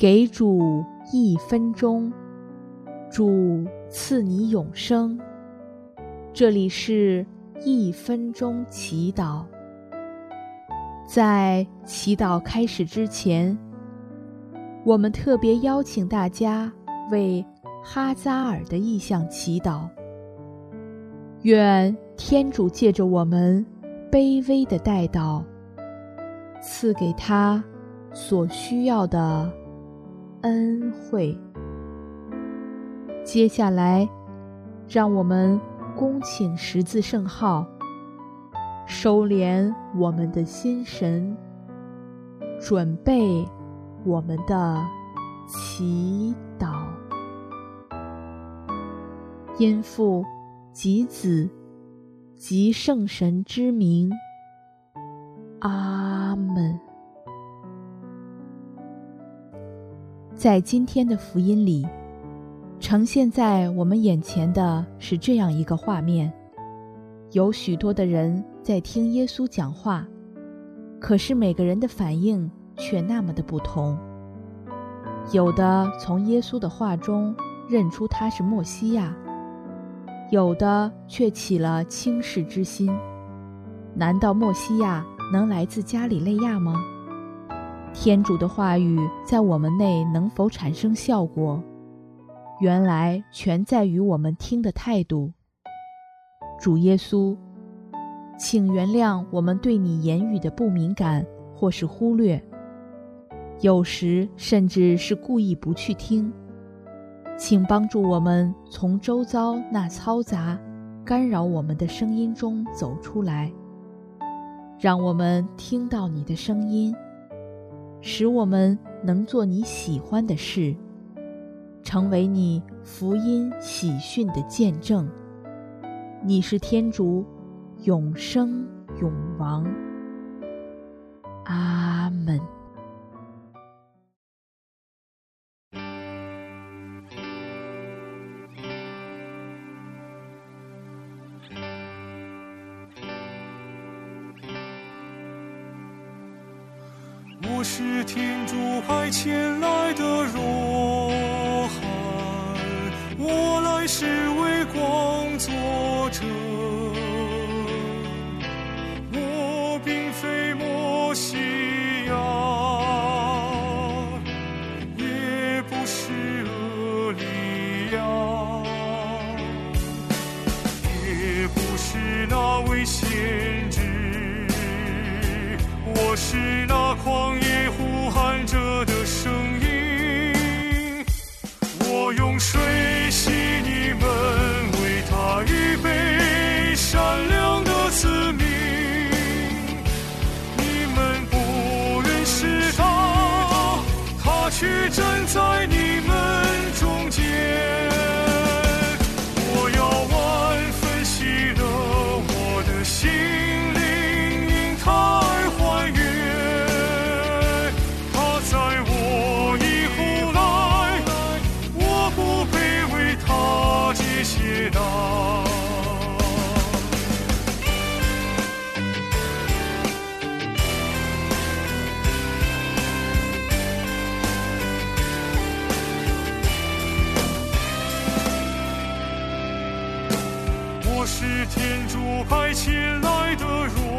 给主1分钟，主赐你永生。这里是1分钟祈祷。在祈祷开始之前，我们特别邀请大家为哈扎尔的意向祈祷。愿天主借着我们卑微的代祷，赐给他所需要的恩惠。接下来，让我们恭请十字圣号，收敛我们的心神，准备我们的祈祷。因父及子及圣神之名，阿们。在今天的福音里，呈现在我们眼前的是这样一个画面：有许多的人在听耶稣讲话，可是每个人的反应却那么的不同。有的从耶稣的话中认出他是默西亚，有的却起了轻视之心。难道默西亚能来自加里肋亚吗？天主的话语在我们内能否产生效果，原来全在于我们听的态度。主耶稣，请原谅我们对你言语的不敏感或是忽略，有时甚至是故意不去听。请帮助我们从周遭那嘈杂干扰我们的声音中走出来，让我们听到你的声音，使我们能做你喜欢的事，成为你福音喜讯的见证。你是天主，永生永王。阿们。 我是天主派遣来的若翰，我来是为光作者。我并非默西亚，也不是厄里亚，也不是那位先知，我是那旷野呼喊着的声音。我用水洗你们，为他预备善良的子民。你们不认识他，他却站在你们中间。我要万分喜乐，我的心灵因他而欢悦。他在我以后来，我不配为他解谢答。我是天主派遣来的